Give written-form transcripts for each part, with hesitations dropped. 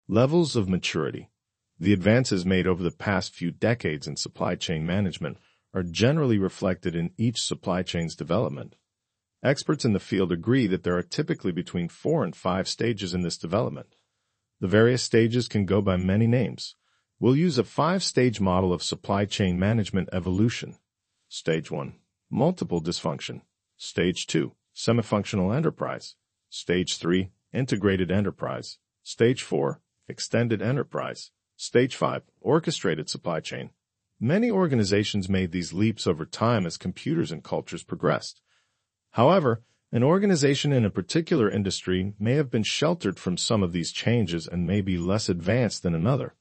Levels of maturity. The advances made over the past few decades in supply chain management are generally reflected in each supply chain's development. Experts in the field agree that there are typically between 4 and 5 stages in this development. The various stages can go by many names. We'll use a 5-stage model of supply chain management evolution. Stage 1. Multiple dysfunction. Stage 2. Semi-functional enterprise. Stage 3. Integrated enterprise. Stage 4. Extended enterprise. Stage 5. Orchestrated supply chain. Many organizations made these leaps over time as computers and cultures progressed. However, an organization in a particular industry may have been sheltered from some of these changes and may be less advanced than another.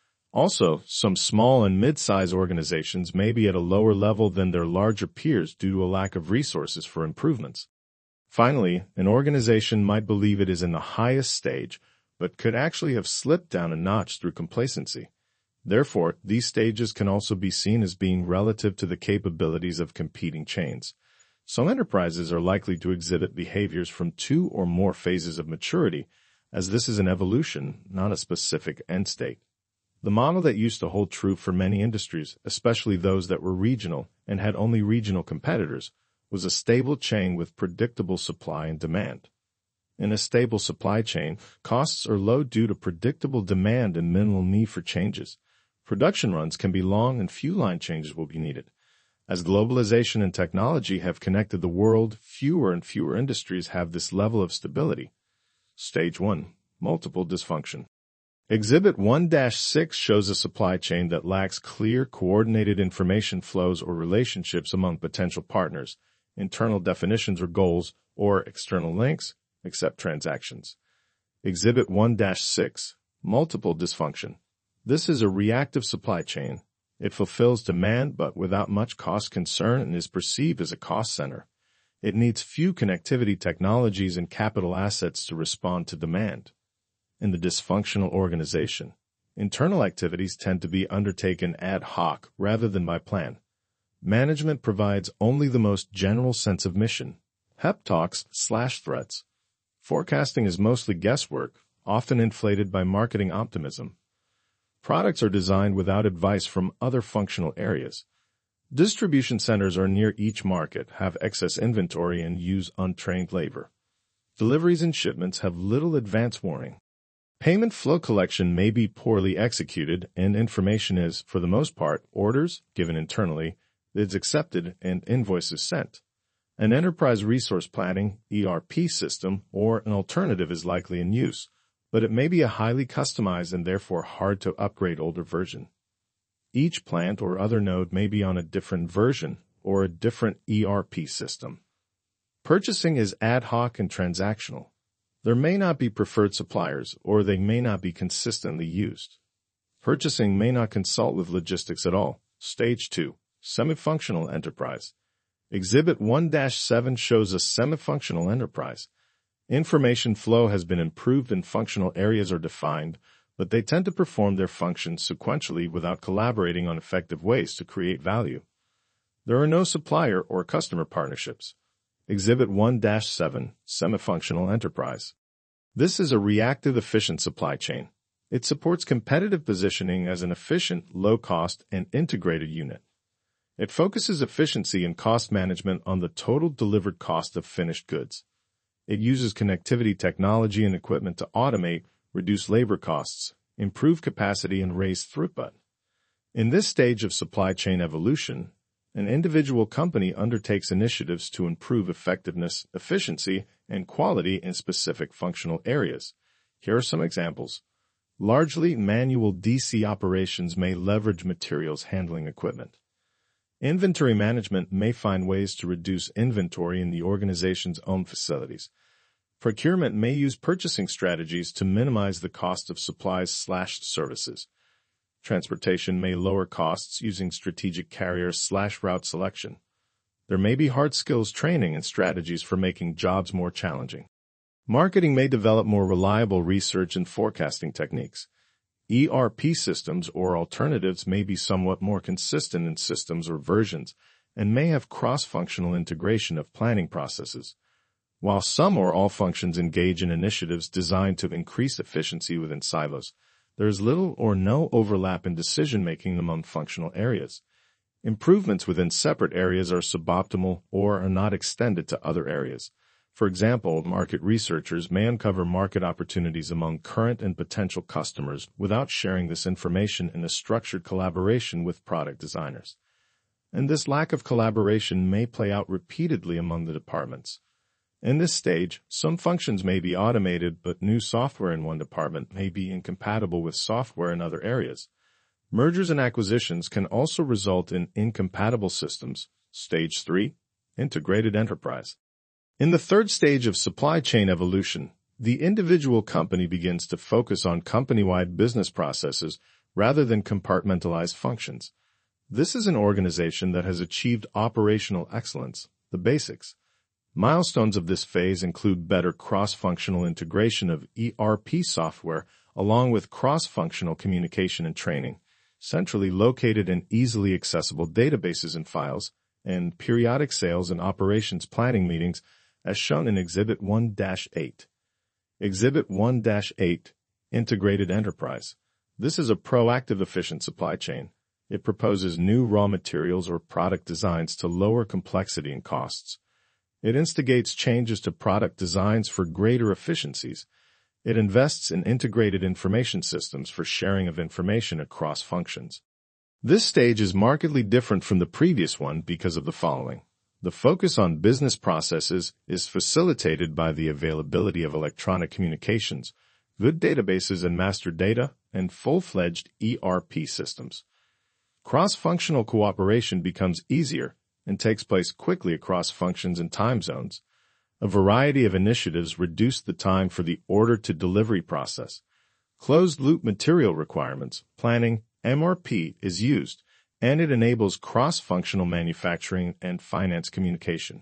Also, some small and mid-size organizations may be at a lower level than their larger peers due to a lack of resources for improvements. Finally, an organization might believe it is in the highest stage, but could actually have slipped down a notch through complacency. Therefore, these stages can also be seen as being relative to the capabilities of competing chains. Some enterprises are likely to exhibit behaviors from 2 or more phases of maturity, as this is an evolution, not a specific end state. The model that used to hold true for many industries, especially those that were regional and had only regional competitors, was a stable chain with predictable supply and demand. In a stable supply chain, costs are low due to predictable demand and minimal need for changes. Production runs can be long and few line changes will be needed. As globalization and technology have connected the world, fewer and fewer industries have this level of stability. Stage 1. Multiple dysfunction. Exhibit 1-6 shows a supply chain that lacks clear, coordinated information flows or relationships among potential partners, internal definitions or goals, or external links, except transactions. Exhibit 1-6. Multiple dysfunction. This is a reactive supply chain. It fulfills demand but without much cost concern and is perceived as a cost center. It needs few connectivity technologies and capital assets to respond to demand. In the dysfunctional organization, internal activities tend to be undertaken ad hoc rather than by plan. Management provides only the most general sense of mission. Pep talks/threats. Forecasting is mostly guesswork, often inflated by marketing optimism. Products are designed without advice from other functional areas. Distribution centers are near each market, have excess inventory, and use untrained labor. Deliveries and shipments have little advance warning. Payment flow collection may be poorly executed, and information is, for the most part, orders given internally, bids accepted, and invoices sent. An enterprise resource planning (ERP) system or an alternative is likely in use, but it may be a highly customized and therefore hard to upgrade older version. Each plant or other node may be on a different version or a different ERP system. Purchasing is ad hoc and transactional. There may not be preferred suppliers, or they may not be consistently used. Purchasing may not consult with logistics at all. Stage 2. Semi-functional enterprise. Exhibit 1-7 shows a semi-functional enterprise. Information flow has been improved and functional areas are defined, but they tend to perform their functions sequentially without collaborating on effective ways to create value. There are no supplier or customer partnerships. Exhibit 1-7, Semi-functional enterprise. This is a reactive efficient supply chain. It supports competitive positioning as an efficient, low-cost, and integrated unit. It focuses efficiency and cost management on the total delivered cost of finished goods. It uses connectivity technology and equipment to automate, reduce labor costs, improve capacity, and raise throughput. In this stage of supply chain evolution, an individual company undertakes initiatives to improve effectiveness, efficiency, and quality in specific functional areas. Here are some examples. Largely manual DC operations may leverage materials handling equipment. Inventory management may find ways to reduce inventory in the organization's own facilities. Procurement may use purchasing strategies to minimize the cost of supplies/services. Transportation may lower costs using strategic carrier/route selection. There may be hard skills training and strategies for making jobs more challenging. Marketing may develop more reliable research and forecasting techniques. ERP systems or alternatives may be somewhat more consistent in systems or versions and may have cross-functional integration of planning processes. While some or all functions engage in initiatives designed to increase efficiency within silos, there is little or no overlap in decision-making among functional areas. Improvements within separate areas are suboptimal or are not extended to other areas. For example, market researchers may uncover market opportunities among current and potential customers without sharing this information in a structured collaboration with product designers. And this lack of collaboration may play out repeatedly among the departments. In this stage, some functions may be automated, but new software in one department may be incompatible with software in other areas. Mergers and acquisitions can also result in incompatible systems. Stage 3. Integrated enterprise. In the third stage of supply chain evolution, the individual company begins to focus on company-wide business processes rather than compartmentalized functions. This is an organization that has achieved operational excellence, the basics. Milestones of this phase include better cross-functional integration of ERP software along with cross-functional communication and training, centrally located and easily accessible databases and files, and periodic sales and operations planning meetings as shown in Exhibit 1-8. Exhibit 1-8, Integrated Enterprise. This is a proactive, efficient supply chain. It proposes new raw materials or product designs to lower complexity and costs. It instigates changes to product designs for greater efficiencies. It invests in integrated information systems for sharing of information across functions. This stage is markedly different from the previous one because of the following. The focus on business processes is facilitated by the availability of electronic communications, good databases and master data, and full-fledged ERP systems. Cross-functional cooperation becomes easier and takes place quickly across functions and time zones. A variety of initiatives reduce the time for the order-to-delivery process. Closed-loop material requirements, planning, MRP, is used, and it enables cross-functional manufacturing and finance communication.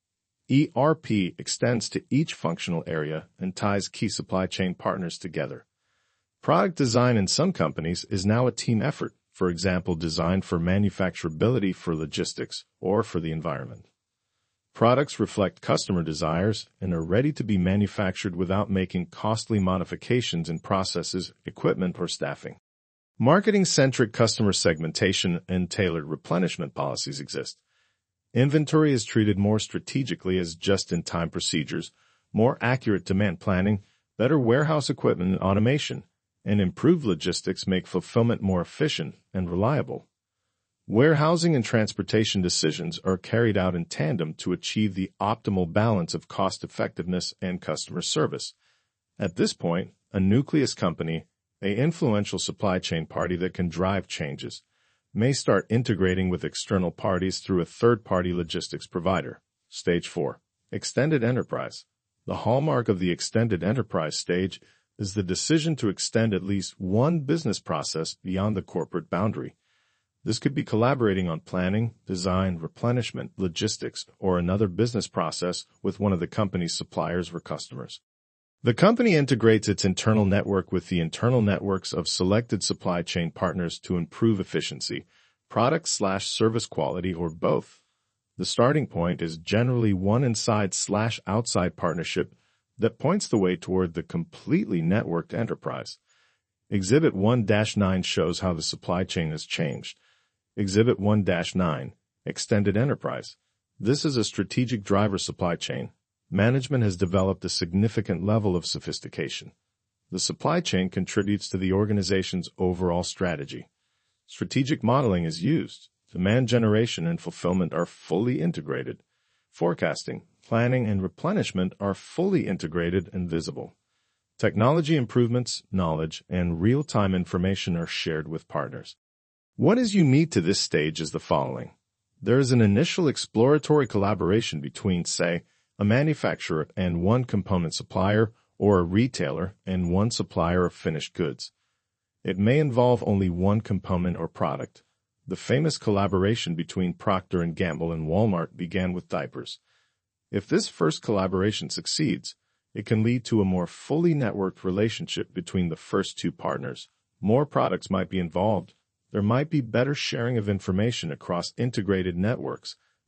ERP extends to each functional area and ties key supply chain partners together. Product design in some companies is now a team effort, for example, design for manufacturability for logistics or for the environment. Products reflect customer desires and are ready to be manufactured without making costly modifications in processes, equipment, or staffing. Marketing-centric customer segmentation and tailored replenishment policies exist. Inventory is treated more strategically as just-in-time procedures, more accurate demand planning, better warehouse equipment and automation, and improved logistics make fulfillment more efficient and reliable. Warehousing and transportation decisions are carried out in tandem to achieve the optimal balance of cost-effectiveness and customer service. At this point, a nucleus company, an influential supply chain party that can drive changes, may start integrating with external parties through a third-party logistics provider. Stage 4. Extended Enterprise. The hallmark of the extended enterprise stage is the decision to extend at least one business process beyond the corporate boundary. This could be collaborating on planning, design, replenishment, logistics, or another business process with one of the company's suppliers or customers. The company integrates its internal network with the internal networks of selected supply chain partners to improve efficiency, product/service quality, or both. The starting point is generally one inside/outside partnership that points the way toward the completely networked enterprise. Exhibit 1-9 shows how the supply chain has changed. Exhibit 1-9, Extended Enterprise. This is a strategic driver supply chain. Management has developed a significant level of sophistication. The supply chain contributes to the organization's overall strategy. Strategic modeling is used. Demand generation and fulfillment are fully integrated. Forecasting, planning, and replenishment are fully integrated and visible. Technology improvements, knowledge, and real-time information are shared with partners. What is unique to this stage is the following. There is an initial exploratory collaboration between, say, a manufacturer and one component supplier, or a retailer and one supplier of finished goods. It may involve only one component or product. The famous collaboration between Procter & Gamble and Walmart began with diapers. If this first collaboration succeeds, it can lead to a more fully networked relationship between the first two partners. More products might be involved. There might be better sharing of information across integrated networks,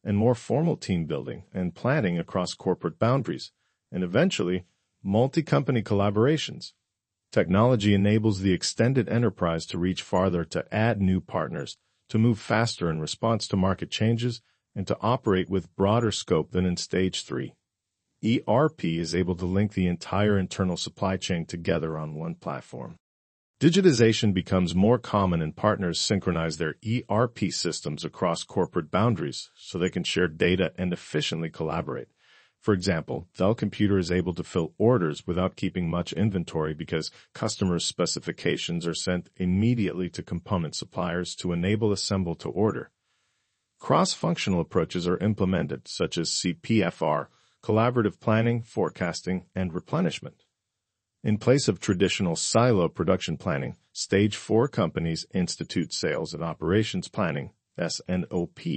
and more formal team building and planning across corporate boundaries, and eventually, multi-company collaborations. Technology enables the extended enterprise to reach farther, to add new partners, to move faster in response to market changes, and to operate with broader scope than in Stage 3. ERP is able to link the entire internal supply chain together on one platform. Digitization becomes more common and partners synchronize their ERP systems across corporate boundaries so they can share data and efficiently collaborate. For example, Dell Computer is able to fill orders without keeping much inventory because customers' specifications are sent immediately to component suppliers to enable assemble to order. Cross-functional approaches are implemented, such as CPFR, collaborative planning, forecasting, and replenishment. In place of traditional silo production planning, Stage 4 companies institute sales and operations planning, S&OP.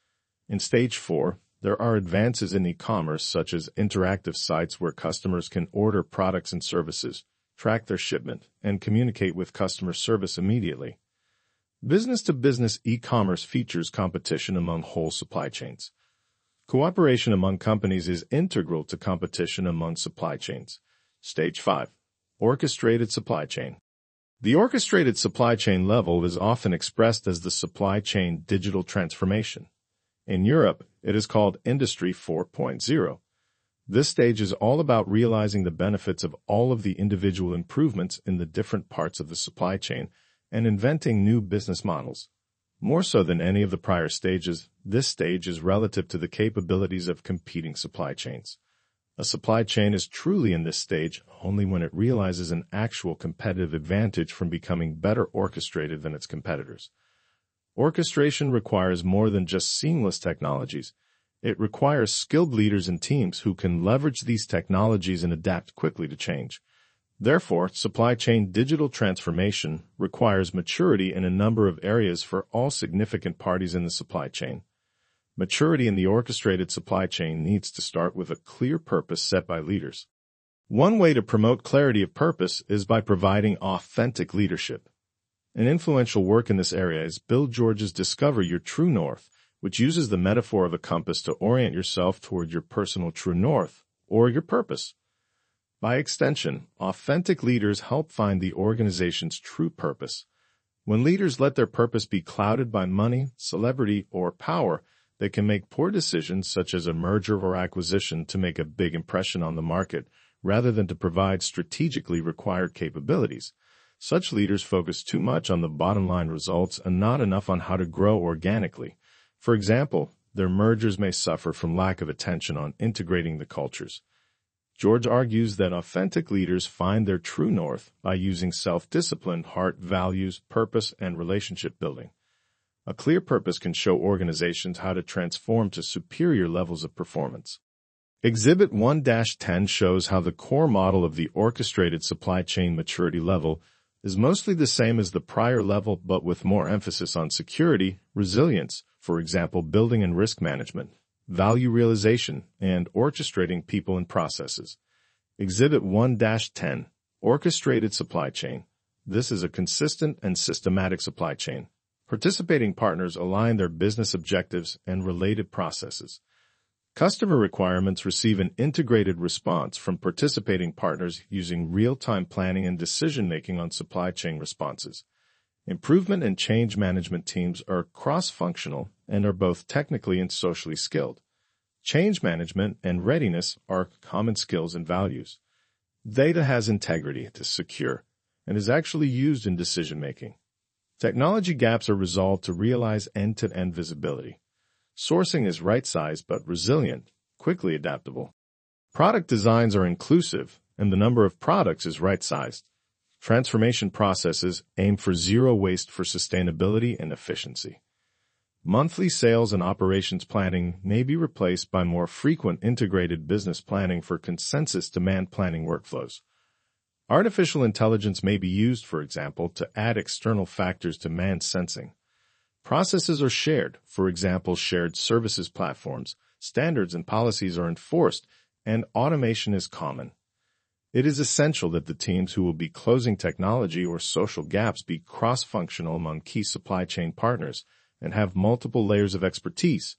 In Stage 4, there are advances in e-commerce such as interactive sites where customers can order products and services, track their shipment, and communicate with customer service immediately. Business-to-business e-commerce features competition among whole supply chains. Cooperation among companies is integral to competition among supply chains. Stage 5. Orchestrated supply chain. The orchestrated supply chain level is often expressed as the supply chain digital transformation. In Europe, it is called Industry 4.0. This stage is all about realizing the benefits of all of the individual improvements in the different parts of the supply chain and inventing new business models. More so than any of the prior stages, this stage is relative to the capabilities of competing supply chains. A supply chain is truly in this stage only when it realizes an actual competitive advantage from becoming better orchestrated than its competitors. Orchestration requires more than just seamless technologies. It requires skilled leaders and teams who can leverage these technologies and adapt quickly to change. Therefore, supply chain digital transformation requires maturity in a number of areas for all significant parties in the supply chain. Maturity in the orchestrated supply chain needs to start with a clear purpose set by leaders. One way to promote clarity of purpose is by providing authentic leadership. An influential work in this area is Bill George's Discover Your True North, which uses the metaphor of a compass to orient yourself toward your personal true north, or your purpose. By extension, authentic leaders help find the organization's true purpose. When leaders let their purpose be clouded by money, celebrity, or power, they can make poor decisions such as a merger or acquisition to make a big impression on the market, rather than to provide strategically required capabilities. Such leaders focus too much on the bottom-line results and not enough on how to grow organically. For example, their mergers may suffer from lack of attention on integrating the cultures. George argues that authentic leaders find their true north by using self-discipline, heart, values, purpose, and relationship building. A clear purpose can show organizations how to transform to superior levels of performance. Exhibit 1-10 shows how the core model of the orchestrated supply chain maturity level is mostly the same as the prior level but with more emphasis on security, resilience, for example, building and risk management, value realization, and orchestrating people and processes. Exhibit 1-10, Orchestrated Supply Chain. This is a consistent and systematic supply chain. Participating partners align their business objectives and related processes. Customer requirements receive an integrated response from participating partners using real-time planning and decision-making on supply chain responses. Improvement and change management teams are cross-functional and are both technically and socially skilled. Change management and readiness are common skills and values. Data has integrity, it is secure, and is actually used in decision-making. Technology gaps are resolved to realize end-to-end visibility. Sourcing is right-sized but resilient, quickly adaptable. Product designs are inclusive, and the number of products is right-sized. Transformation processes aim for zero waste for sustainability and efficiency. Monthly sales and operations planning may be replaced by more frequent integrated business planning for consensus demand planning workflows. Artificial intelligence may be used, for example, to add external factors to demand sensing. Processes are shared, for example, shared services platforms, standards and policies are enforced, and automation is common. It is essential that the teams who will be closing technology or social gaps be cross-functional among key supply chain partners and have multiple layers of expertise.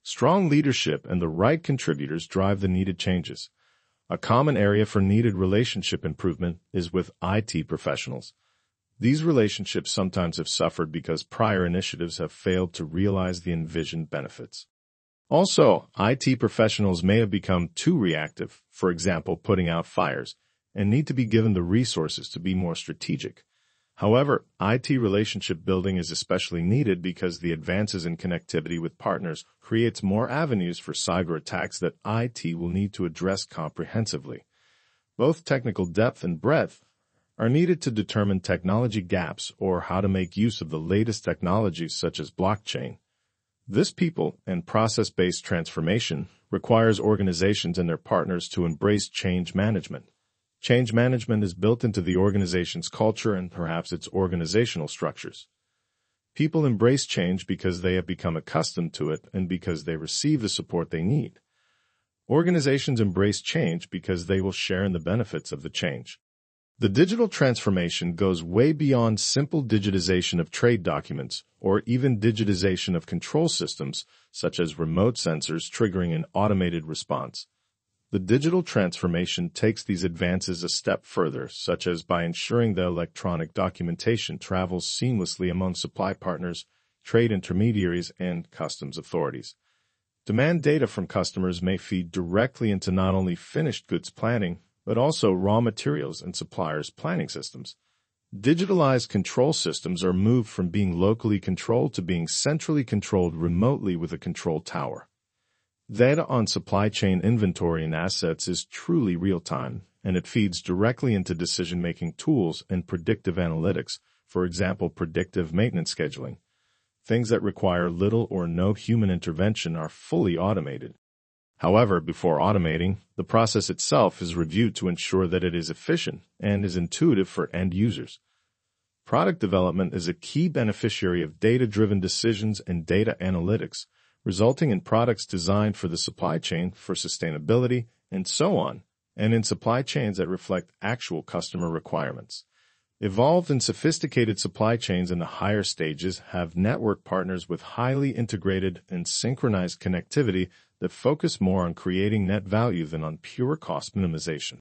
Strong leadership and the right contributors drive the needed changes. A common area for needed relationship improvement is with IT professionals. These relationships sometimes have suffered because prior initiatives have failed to realize the envisioned benefits. Also, IT professionals may have become too reactive, for example, putting out fires, and need to be given the resources to be more strategic. However, IT relationship building is especially needed because the advances in connectivity with partners creates more avenues for cyber attacks that IT will need to address comprehensively. Both technical depth and breadth are needed to determine technology gaps or how to make use of the latest technologies such as blockchain. This people and process-based transformation requires organizations and their partners to embrace change management. Change management is built into the organization's culture and perhaps its organizational structures. People embrace change because they have become accustomed to it and because they receive the support they need. Organizations embrace change because they will share in the benefits of the change. The digital transformation goes way beyond simple digitization of trade documents or even digitization of control systems, such as remote sensors triggering an automated response. The digital transformation takes these advances a step further, such as by ensuring that electronic documentation travels seamlessly among supply partners, trade intermediaries, and customs authorities. Demand data from customers may feed directly into not only finished goods planning, but also raw materials and suppliers' planning systems. Digitalized control systems are moved from being locally controlled to being centrally controlled remotely with a control tower. Data on supply chain inventory and assets is truly real-time, and it feeds directly into decision-making tools and predictive analytics, for example, predictive maintenance scheduling. Things that require little or no human intervention are fully automated. However, before automating, the process itself is reviewed to ensure that it is efficient and is intuitive for end users. Product development is a key beneficiary of data-driven decisions and data analytics, resulting in products designed for the supply chain, for sustainability, and so on, and in supply chains that reflect actual customer requirements. Evolved and sophisticated supply chains in the higher stages have network partners with highly integrated and synchronized connectivity that focus more on creating net value than on pure cost minimization.